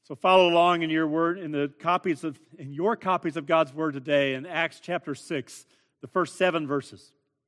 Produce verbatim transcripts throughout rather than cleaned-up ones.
So follow along in your word, in the copies of, in your copies of God's word today in Acts chapter six, the first seven verses.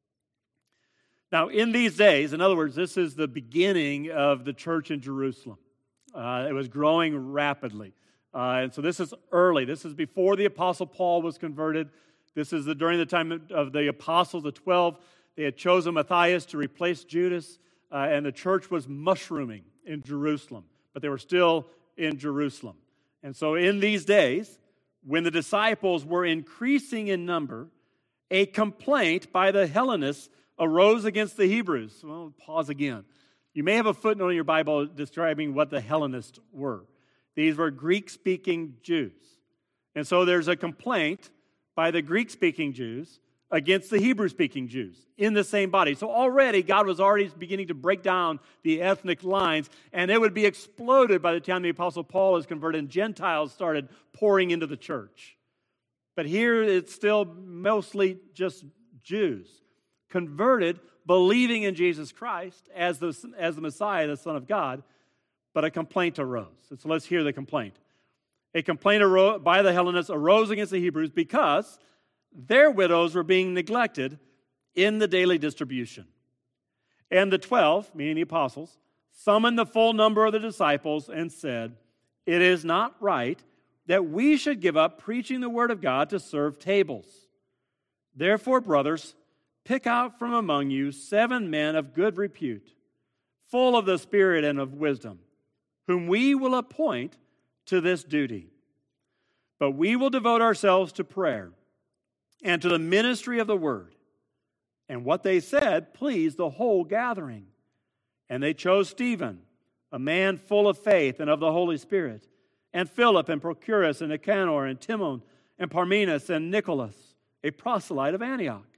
Now, in these days, in other words, this is the beginning of the church in Jerusalem. Uh, it was growing rapidly. Uh, and so this is early. This is before the Apostle Paul was converted. This is the, during the time of the apostles, the twelve. They had chosen Matthias to replace Judas, uh, and the church was mushrooming in Jerusalem. But they were still in Jerusalem. And so in these days, when the disciples were increasing in number, a complaint by the Hellenists arose against the Hebrews. Well, pause again. You may have a footnote in your Bible describing what the Hellenists were. These were Greek-speaking Jews. And so there's a complaint by the Greek-speaking Jews against the Hebrew-speaking Jews in the same body. So already, God was already beginning to break down the ethnic lines, and it would be exploded by the time the Apostle Paul is converted and Gentiles started pouring into the church. But here it's still mostly just Jews, converted, believing in Jesus Christ as the, as the Messiah, the Son of God, but a complaint arose. So let's hear the complaint. A complaint arose, by the Hellenists arose against the Hebrews because their widows were being neglected in the daily distribution. And the twelve, meaning the apostles, summoned the full number of the disciples and said, "It is not right that we should give up preaching the word of God to serve tables. Therefore, brothers, pick out from among you seven men of good repute, full of the Spirit and of wisdom, whom we will appoint to this duty. But we will devote ourselves to prayer and to the ministry of the word." And what they said pleased the whole gathering. And they chose Stephen, a man full of faith and of the Holy Spirit, and Philip and Prochorus and Nicanor and Timon and Parmenas and Nicholas, a proselyte of Antioch.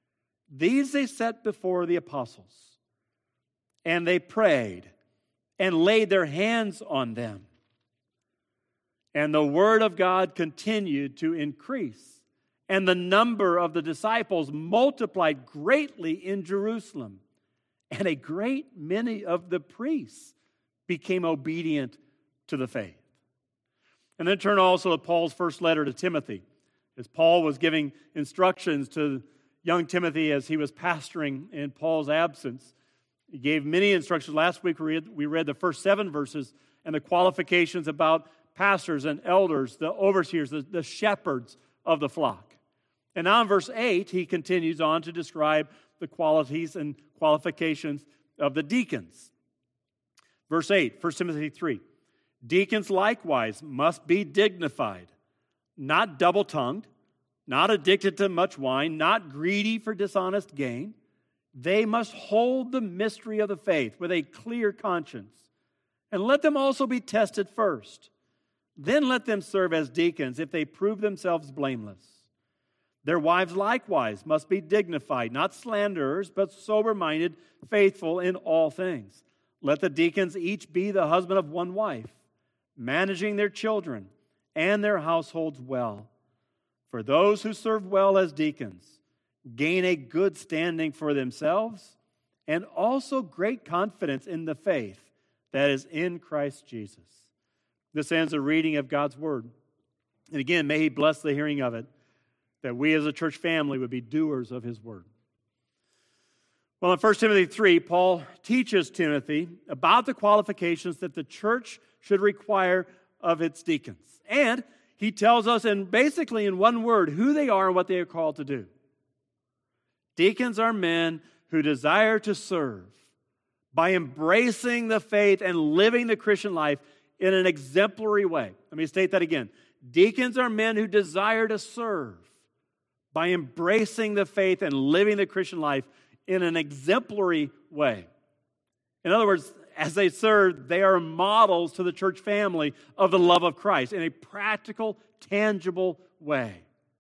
These they set before the apostles, and they prayed and laid their hands on them. And the word of God continued to increase, and the number of the disciples multiplied greatly in Jerusalem, and a great many of the priests became obedient to the faith. And then turn also to Paul's first letter to Timothy, as Paul was giving instructions to young Timothy as he was pastoring in Paul's absence. He gave many instructions. Last week we read, we read the first seven verses and the qualifications about pastors and elders, the overseers, the, the shepherds of the flock. And now in verse eight, he continues on to describe the qualities and qualifications of the deacons. Verse eight, First Timothy three. Deacons likewise must be dignified, not double-tongued, not addicted to much wine, not greedy for dishonest gain. They must hold the mystery of the faith with a clear conscience. And let them also be tested first. Then let them serve as deacons if they prove themselves blameless. Their wives likewise must be dignified, not slanderers, but sober-minded, faithful in all things. Let the deacons each be the husband of one wife, managing their children and their households well. For those who serve well as deacons gain a good standing for themselves and also great confidence in the faith that is in Christ Jesus. This ends the reading of God's word. And again, may he bless the hearing of it, that we as a church family would be doers of his word. Well, in First Timothy three, Paul teaches Timothy about the qualifications that the church should require of its deacons. And he tells us, in basically in one word, who they are and what they are called to do. Deacons are men who desire to serve by embracing the faith and living the Christian life in an exemplary way. Let me state that again. Deacons are men who desire to serve by embracing the faith and living the Christian life in an exemplary way. In other words, as they serve, they are models to the church family of the love of Christ in a practical, tangible way.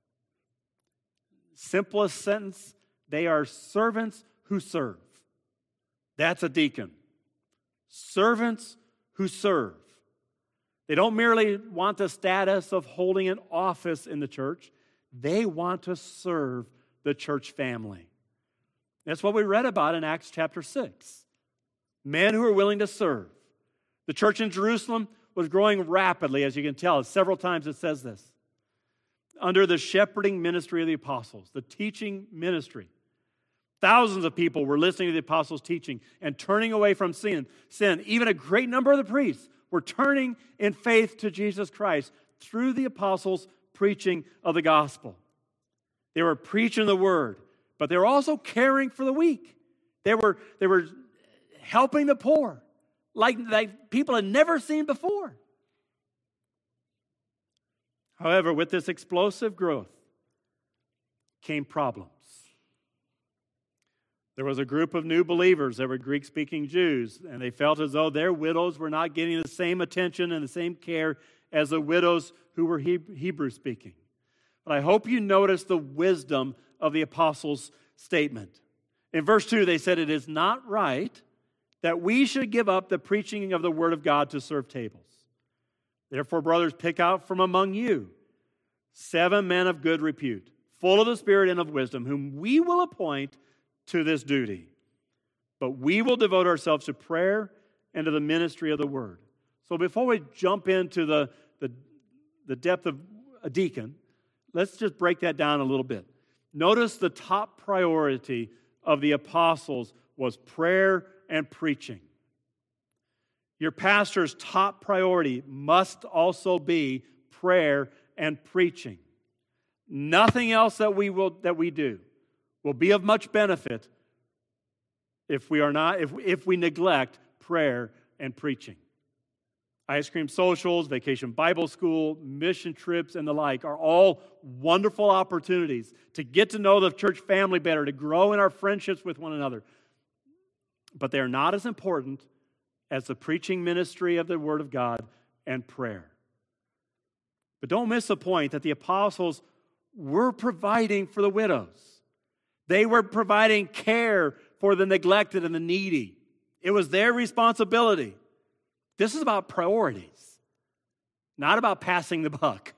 Simplest sentence, they are servants who serve. That's a deacon. Servants who serve. They don't merely want the status of holding an office in the church. They want to serve the church family. That's what we read about in Acts chapter six. Men who are willing to serve. The church in Jerusalem was growing rapidly, as you can tell. Several times it says this. Under the shepherding ministry of the apostles, the teaching ministry. Thousands of people were listening to the apostles' teaching and turning away from sin. Sin. Even a great number of the priests were turning in faith to Jesus Christ through the apostles' preaching of the gospel. They were preaching the word, but they were also caring for the weak. They were, they were helping the poor like, like people had never seen before. However, with this explosive growth came problems. There was a group of new believers that were Greek-speaking Jews, and they felt as though their widows were not getting the same attention and the same care as the widows who were Hebrew-speaking. But I hope you notice the wisdom of the apostles' statement. In verse two, they said, "It is not right that we should give up the preaching of the word of God to serve tables. Therefore, brothers, pick out from among you seven men of good repute, full of the Spirit and of wisdom, whom we will appoint to this duty. But we will devote ourselves to prayer and to the ministry of the word." So before we jump into the, the, the depth of a deacon, let's just break that down a little bit. Notice the top priority of the apostles was prayer and preaching. Your pastor's top priority must also be prayer and preaching. Nothing else that we will that we do will be of much benefit if we are not if if we neglect prayer and preaching. Ice cream socials, vacation Bible school, mission trips, and the like are all wonderful opportunities to get to know the church family better, to grow in our friendships with one another. But they are not as important as the preaching ministry of the Word of God and prayer. But don't miss the point that the apostles were providing for the widows. They were providing care for the neglected and the needy. It was their responsibility. This is about priorities, not about passing the buck.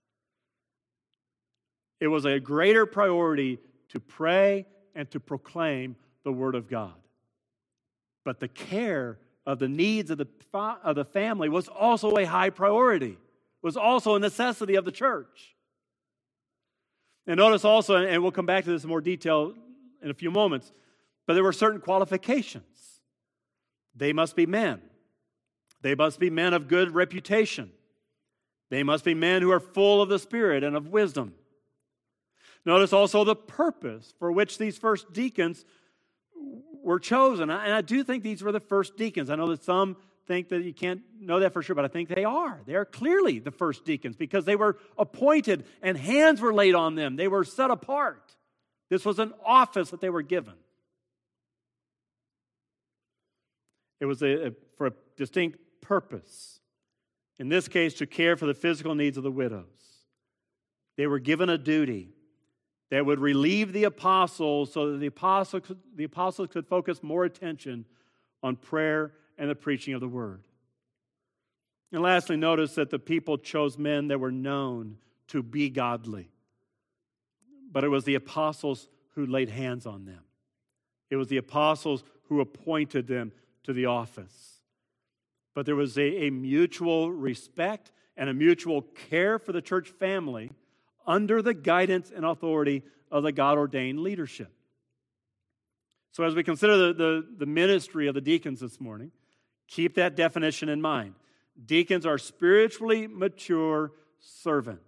It was a greater priority to pray and to proclaim the Word of God. But the care of the needs of the, of the family was also a high priority, was also a necessity of the church. And notice also, and we'll come back to this in more detail in a few moments, but there were certain qualifications. They must be men. They must be men of good reputation. They must be men who are full of the Spirit and of wisdom. Notice also the purpose for which these first deacons were chosen. And I do think these were the first deacons. I know that some think that you can't know that for sure, but I think they are. They are clearly the first deacons because they were appointed and hands were laid on them. They were set apart. This was an office that they were given. It was a, a, for a distinct purpose. In this case, to care for the physical needs of the widows. They were given a duty that would relieve the apostles so that the apostles could, the apostles could focus more attention on prayer and the preaching of the word. And lastly, notice that the people chose men that were known to be godly. But it was the apostles who laid hands on them. It was the apostles who appointed them to the office. But there was a, a mutual respect and a mutual care for the church family under the guidance and authority of the God-ordained leadership. So as we consider the, the, the ministry of the deacons this morning, keep that definition in mind. Deacons are spiritually mature servants.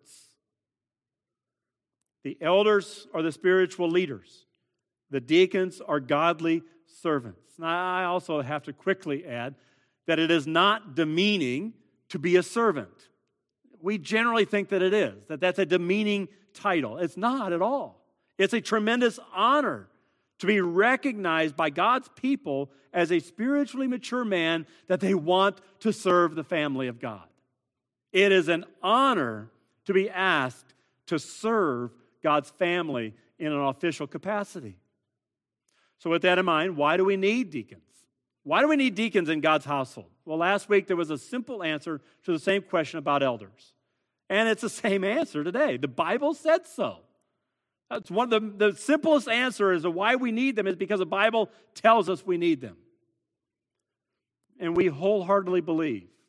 The elders are the spiritual leaders. The deacons are godly servants. Now, I also have to quickly add that it is not demeaning to be a servant. We generally think that it is, that that's a demeaning title. It's not at all. It's a tremendous honor to be recognized by God's people as a spiritually mature man that they want to serve the family of God. It is an honor to be asked to serve God's family in an official capacity. So with that in mind, why do we need deacons? Why do we need deacons in God's household? Well, last week there was a simple answer to the same question about elders. And it's the same answer today. The Bible said so. That's one of the, the simplest answer as to why we need them is because the Bible tells us we need them. And we wholeheartedly believe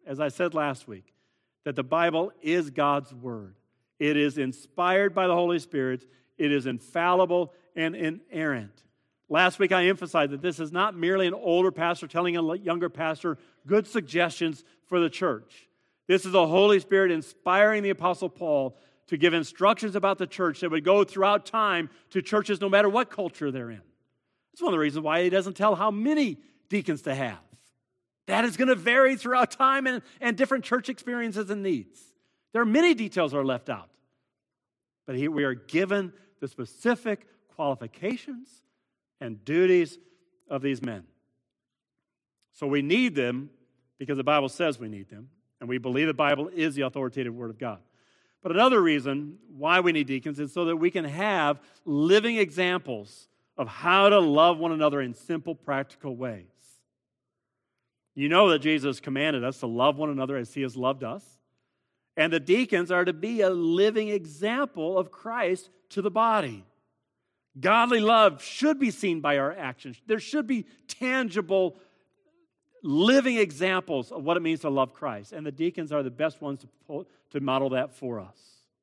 as I said last week, that the Bible is God's Word. It is inspired by the Holy Spirit. It is infallible and inerrant. Last week I emphasized that this is not merely an older pastor telling a younger pastor good suggestions for the church. This is the Holy Spirit inspiring the Apostle Paul to give instructions about the church that would go throughout time to churches no matter what culture they're in. That's one of the reasons why he doesn't tell how many deacons to have. That is going to vary throughout time and, and different church experiences and needs. There are many details that are left out. But here we are given the specific qualifications and duties of these men. So we need them because the Bible says we need them, and we believe the Bible is the authoritative Word of God. But another reason why we need deacons is so that we can have living examples of how to love one another in simple, practical ways. You know that Jesus commanded us to love one another as He has loved us. And the deacons are to be a living example of Christ to the body. Godly love should be seen by our actions. There should be tangible, living examples of what it means to love Christ. And the deacons are the best ones to, pull, to model that for us.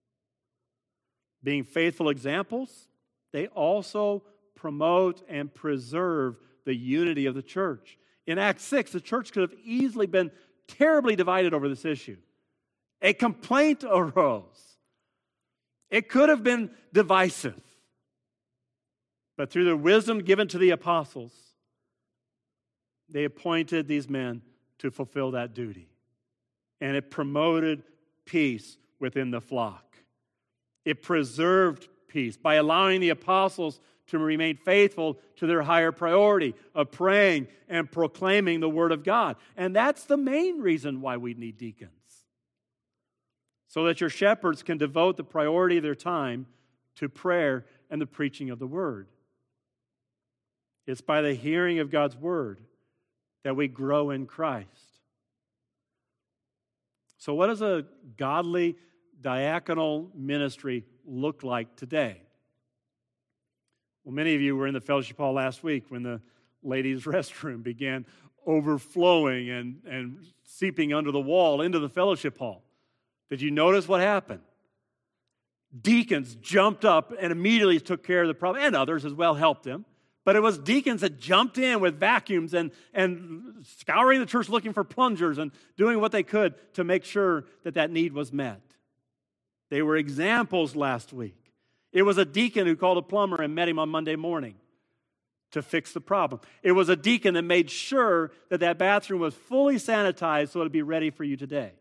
Being faithful examples, they also promote and preserve the unity of the church. In Acts six, the church could have easily been terribly divided over this issue. A complaint arose. It could have been divisive. But through the wisdom given to the apostles, they appointed these men to fulfill that duty. And it promoted peace within the flock. It preserved peace by allowing the apostles to remain faithful to their higher priority of praying and proclaiming the Word of God. And that's the main reason why we need deacons. So that your shepherds can devote the priority of their time to prayer and the preaching of the Word. It's by the hearing of God's Word that we grow in Christ. So what does a godly diaconal ministry look like today? Well, many of you were in the fellowship hall last week when the ladies' restroom began overflowing and, and seeping under the wall into the fellowship hall. Did you notice what happened? Deacons jumped up and immediately took care of the problem, and others as well helped him. But it was deacons that jumped in with vacuums and, and scouring the church looking for plungers and doing what they could to make sure that that need was met. They were examples last week. It was a deacon who called a plumber and met him on Monday morning to fix the problem. It was a deacon that made sure that that bathroom was fully sanitized so it would be ready for you today.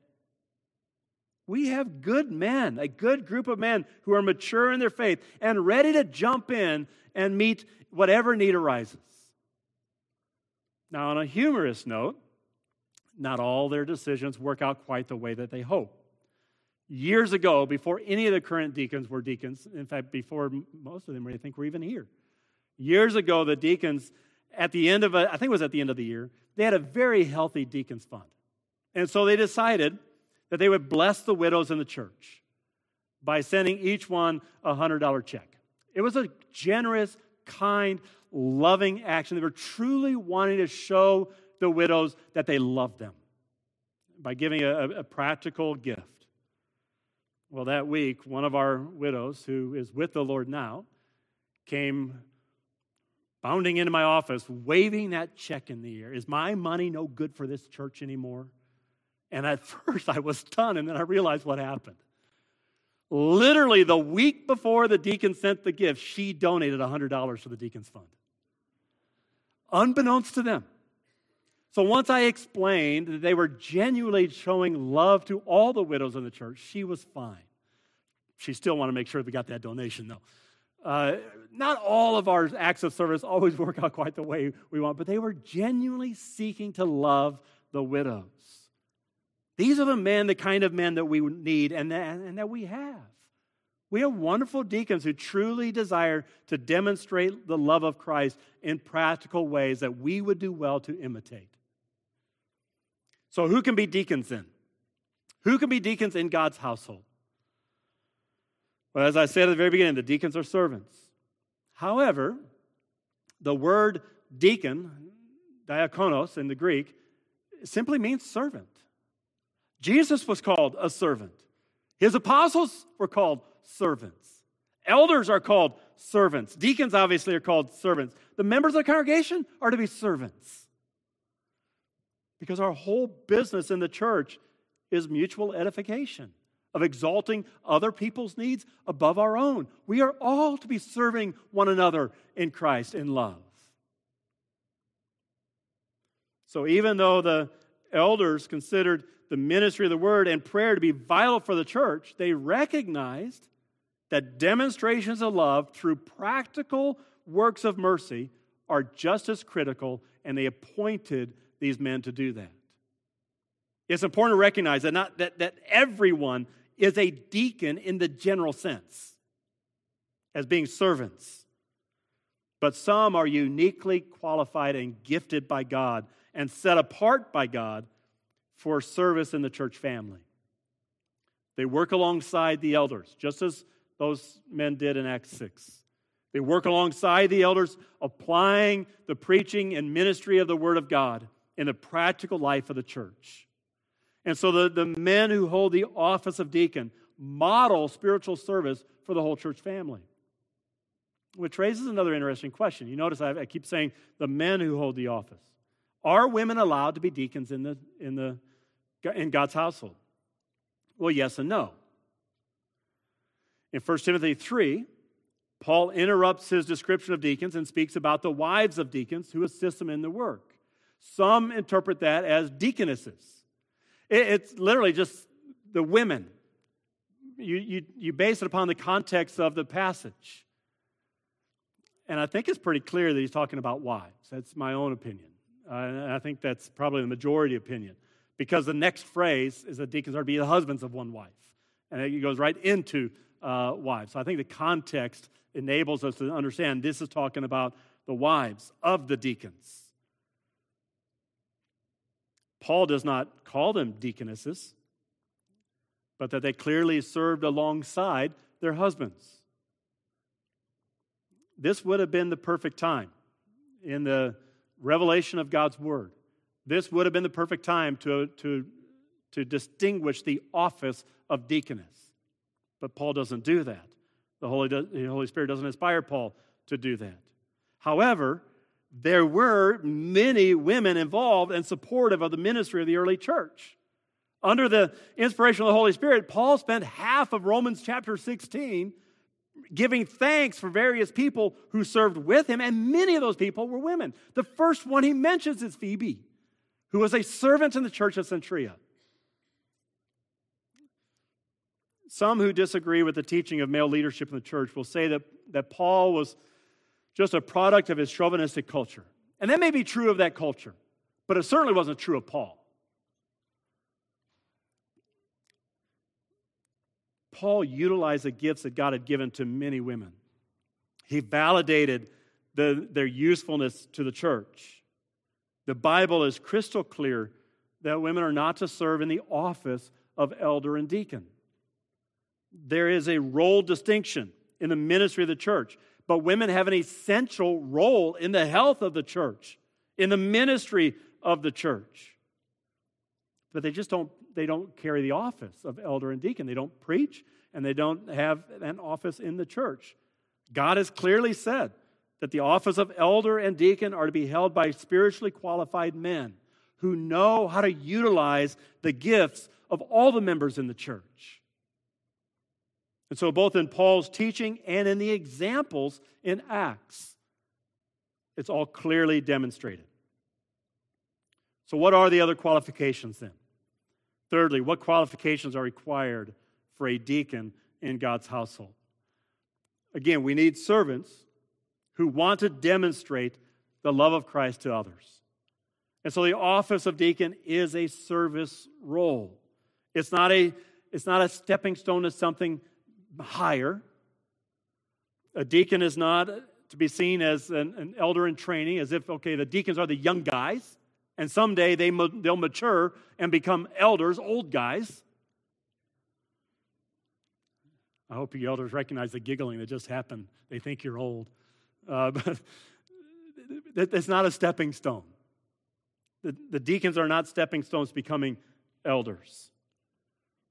We have good men, a good group of men who are mature in their faith and ready to jump in and meet whatever need arises. Now, on a humorous note, not all their decisions work out quite the way that they hope. Years ago, before any of the current deacons were deacons, in fact, before most of them, I think, were even here. Years ago, the deacons, at the end of a, I think it was at the end of the year, they had a very healthy deacons fund. And so they decided that they would bless the widows in the church by sending each one a one hundred dollars check. It was a generous, kind, loving action. They were truly wanting to show the widows that they loved them by giving a, a practical gift. Well, that week, one of our widows, who is with the Lord now, came bounding into my office, waving that check in the air. Is my money no good for this church anymore? And at first I was stunned, and then I realized what happened. Literally the week before the deacon sent the gift, she donated one hundred dollars to the deacon's fund. Unbeknownst to them. So once I explained that they were genuinely showing love to all the widows in the church, she was fine. She still wanted to make sure we got that donation, though. Uh, not all of our acts of service always work out quite the way we want, but they were genuinely seeking to love the widows. These are the men, the kind of men that we need and that, and that we have. We have wonderful deacons who truly desire to demonstrate the love of Christ in practical ways that we would do well to imitate. So who can be deacons then? Who can be deacons in God's household? Well, as I said at the very beginning, the deacons are servants. However, the word deacon, diakonos in the Greek, simply means servant. Jesus was called a servant. His apostles were called servants. Elders are called servants. Deacons obviously are called servants. The members of the congregation are to be servants. Because our whole business in the church is mutual edification, of exalting other people's needs above our own. We are all to be serving one another in Christ in love. So even though the elders considered the ministry of the word and prayer to be vital for the church, they recognized that demonstrations of love through practical works of mercy are just as critical, and they appointed these men to do that. It's important to recognize that, not, that, that everyone is a deacon in the general sense, as being servants. But some are uniquely qualified and gifted by God and set apart by God for service in the church family. They work alongside the elders, just as those men did in Acts six. They work alongside the elders, applying the preaching and ministry of the Word of God in the practical life of the church. And so the, the men who hold the office of deacon model spiritual service for the whole church family. Which raises another interesting question. You notice I, I keep saying the men who hold the office. Are women allowed to be deacons in the in the in God's household? Well, yes and no. In First Timothy three, Paul interrupts his description of deacons and speaks about the wives of deacons who assist them in the work. Some interpret that as deaconesses. It, it's literally just the women. You, you, you base it upon the context of the passage. And I think it's pretty clear that he's talking about wives. That's my own opinion. Uh, and I think that's probably the majority opinion. Because the next phrase is that deacons are to be the husbands of one wife. And it goes right into uh, wives. So I think the context enables us to understand this is talking about the wives of the deacons. Paul does not call them deaconesses, but that they clearly served alongside their husbands. This would have been the perfect time in the revelation of God's Word. This would have been the perfect time to, to, to distinguish the office of deaconess. But Paul doesn't do that. The Holy, the Holy Spirit doesn't inspire Paul to do that. However, there were many women involved and supportive of the ministry of the early church. Under the inspiration of the Holy Spirit, Paul spent half of Romans chapter sixteen giving thanks for various people who served with him, and many of those people were women. The first one he mentions is Phoebe, who was a servant in the church of Cenchrea. Some who disagree with the teaching of male leadership in the church will say that, that Paul was just a product of his chauvinistic culture. And that may be true of that culture, but it certainly wasn't true of Paul. Paul utilized the gifts that God had given to many women. He validated the, their usefulness to the church. The Bible is crystal clear that women are not to serve in the office of elder and deacon. There is a role distinction in the ministry of the church, but women have an essential role in the health of the church, in the ministry of the church. But they just don't, they don't carry the office of elder and deacon. They don't preach, and they don't have an office in the church. God has clearly said that the office of elder and deacon are to be held by spiritually qualified men who know how to utilize the gifts of all the members in the church. And so both in Paul's teaching and in the examples in Acts, it's all clearly demonstrated. So what are the other qualifications then? Thirdly, what qualifications are required for a deacon in God's household? Again, we need servants who want to demonstrate the love of Christ to others. And so the office of deacon is a service role. It's not a, it's not a stepping stone to something higher. A deacon is not to be seen as an, an elder in training, as if, okay, the deacons are the young guys, and someday they, they'll mature and become elders, old guys. I hope you elders recognize the giggling that just happened. They think you're old. Uh, but it's not a stepping stone. The, the deacons are not stepping stones to becoming elders.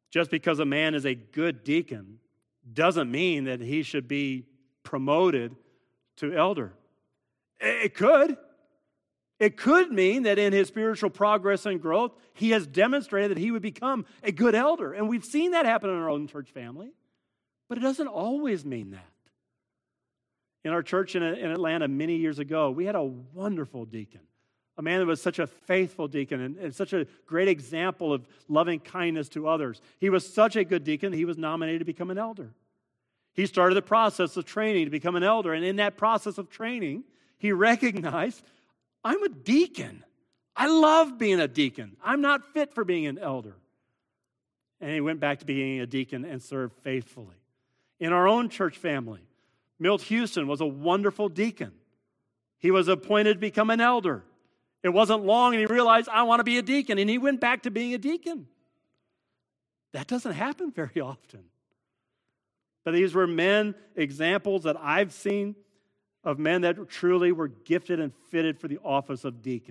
Just because a man is a good deacon doesn't mean that he should be promoted to elder. It could. It could mean that in his spiritual progress and growth, he has demonstrated that he would become a good elder. And we've seen that happen in our own church family. But it doesn't always mean that. In our church in, in Atlanta many years ago, we had a wonderful deacon, a man that was such a faithful deacon and, and such a great example of loving kindness to others. He was such a good deacon, he was nominated to become an elder. He started the process of training to become an elder, and in that process of training, he recognized, I'm a deacon. I love being a deacon. I'm not fit for being an elder. And he went back to being a deacon and served faithfully. In our own church family, Milt Houston was a wonderful deacon. He was appointed to become an elder. It wasn't long, and he realized, I want to be a deacon, and he went back to being a deacon. That doesn't happen very often. But these were men, examples that I've seen of men that truly were gifted and fitted for the office of deacon.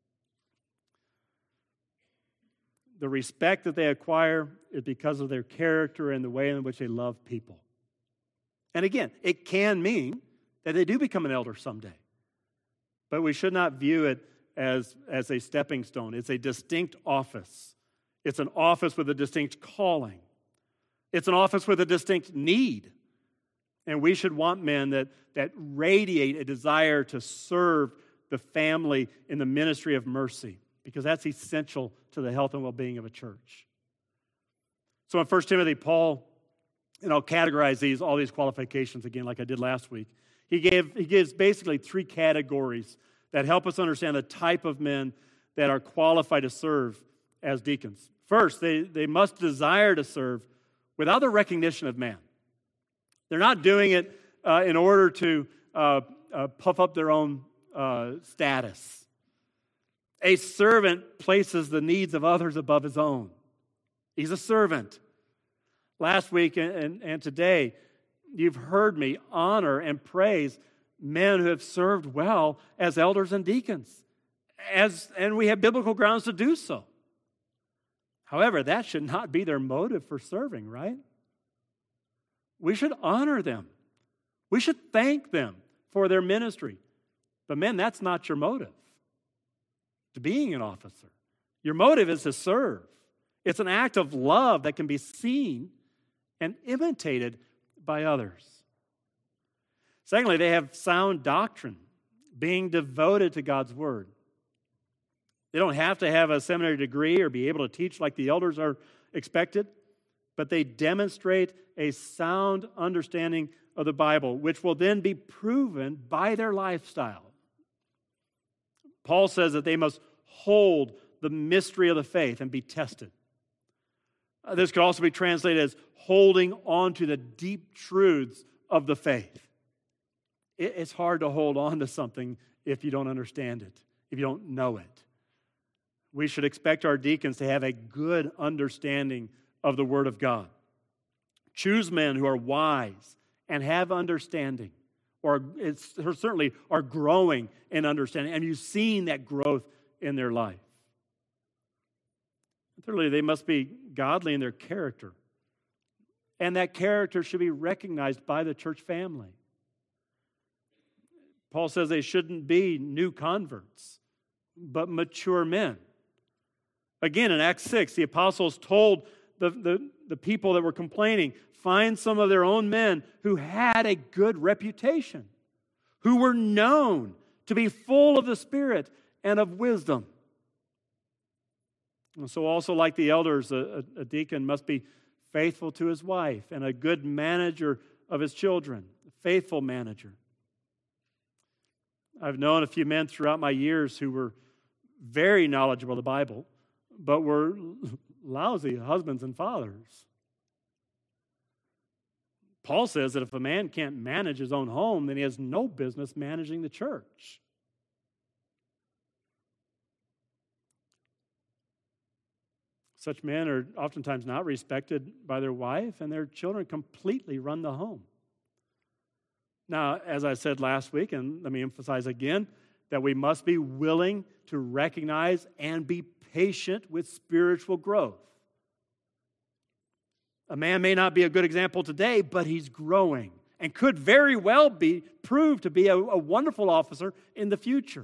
The respect that they acquire is because of their character and the way in which they love people. And again, it can mean that they do become an elder someday. But we should not view it as, as a stepping stone. It's a distinct office. It's an office with a distinct calling. It's an office with a distinct need. And we should want men that, that radiate a desire to serve the family in the ministry of mercy, because that's essential to the health and well-being of a church. So in First Timothy, Paul, and I'll categorize these, all these qualifications again like I did last week. He gave he gives basically three categories that help us understand the type of men that are qualified to serve as deacons. First, they, they must desire to serve without the recognition of man. They're not doing it uh, in order to uh, uh, puff up their own uh, status. A servant places the needs of others above his own. He's a servant. Last week and, and today, you've heard me honor and praise men who have served well as elders and deacons, as, and we have biblical grounds to do so. However, that should not be their motive for serving, right? We should honor them. We should thank them for their ministry. But men, that's not your motive to being an officer. Your motive is to serve. It's an act of love that can be seen and imitated by others. Secondly, they have sound doctrine, being devoted to God's word. They don't have to have a seminary degree or be able to teach like the elders are expected, but they demonstrate a sound understanding of the Bible, which will then be proven by their lifestyle. Paul says that they must hold the mystery of the faith and be tested. Uh, this could also be translated as holding on to the deep truths of the faith. It, it's hard to hold on to something if you don't understand it, if you don't know it. We should expect our deacons to have a good understanding of the Word of God. Choose men who are wise and have understanding, or it's, or certainly are growing in understanding, and you've seen that growth in their life. Thirdly, they must be godly in their character, and that character should be recognized by the church family. Paul says they shouldn't be new converts, but mature men. Again, in Acts six, the apostles told the, the, the people that were complaining, find some of their own men who had a good reputation, who were known to be full of the Spirit and of wisdom. And so also like the elders, a, a deacon must be faithful to his wife and a good manager of his children, a faithful manager. I've known a few men throughout my years who were very knowledgeable of the Bible, but were lousy husbands and fathers. Paul says that if a man can't manage his own home, then he has no business managing the church. Such men are oftentimes not respected by their wife, and their children completely run the home. Now, as I said last week, and let me emphasize again, that we must be willing to recognize and be patient with spiritual growth. A man may not be a good example today, but he's growing and could very well be proved to be a, a wonderful officer in the future.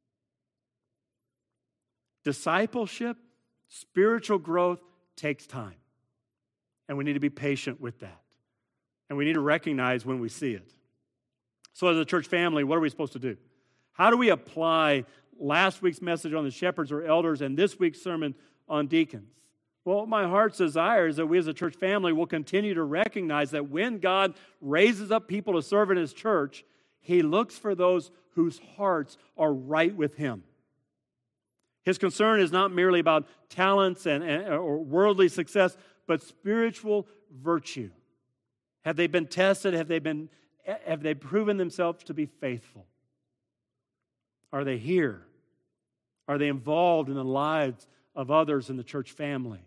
Discipleship, spiritual growth takes time. And we need to be patient with that. And we need to recognize when we see it. So as a church family, what are we supposed to do? How do we apply last week's message on the shepherds or elders and this week's sermon on deacons? Well, my heart's desire is that we as a church family will continue to recognize that when God raises up people to serve in His church, He looks for those whose hearts are right with Him. His concern is not merely about talents and, and or worldly success, but spiritual virtue. Have they been tested? Have they been have they proven themselves to be faithful? Are they here? Are they involved in the lives of others in the church family?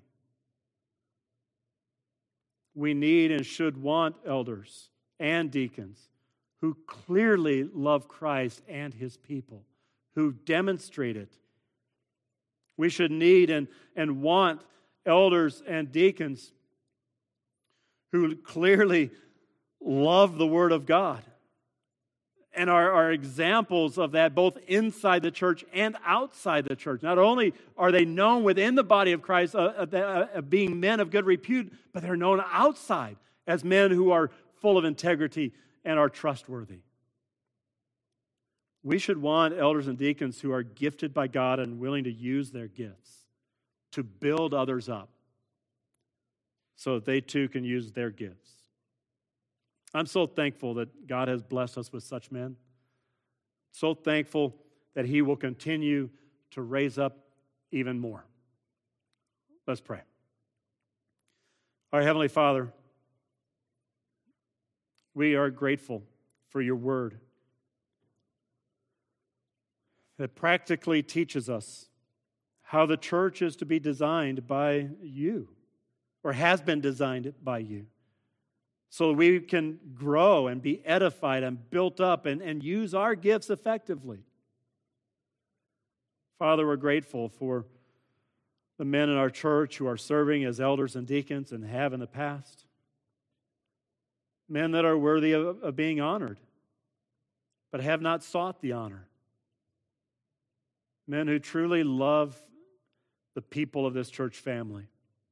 We need and should want elders and deacons who clearly love Christ and His people, who demonstrate it. We should need and, and want elders and deacons who clearly love the Word of God and are, are examples of that both inside the church and outside the church. Not only are they known within the body of Christ uh, uh, uh, being men of good repute, but they're known outside as men who are full of integrity and are trustworthy. We should want elders and deacons who are gifted by God and willing to use their gifts to build others up so that they too can use their gifts. I'm so thankful that God has blessed us with such men. So thankful that He will continue to raise up even more. Let's pray. Our Heavenly Father, we are grateful for Your Word that practically teaches us how the church is to be designed by You, or has been designed by You, so we can grow and be edified and built up and, and use our gifts effectively. Father, we're grateful for the men in our church who are serving as elders and deacons and have in the past. Men that are worthy of, of being honored, but have not sought the honor. Men who truly love the people of this church family.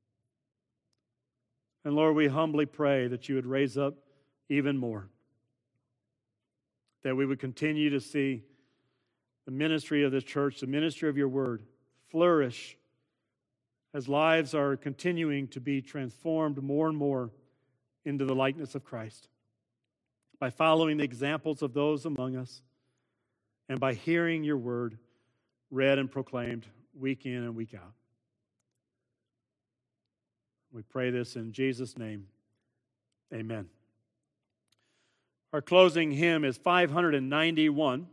And Lord, we humbly pray that You would raise up even more. That we would continue to see the ministry of this church, the ministry of Your Word, flourish as lives are continuing to be transformed more and more into the likeness of Christ. By following the examples of those among us and by hearing Your Word read and proclaimed week in and week out. We pray this in Jesus' name. Amen. Our closing hymn is five hundred ninety-one.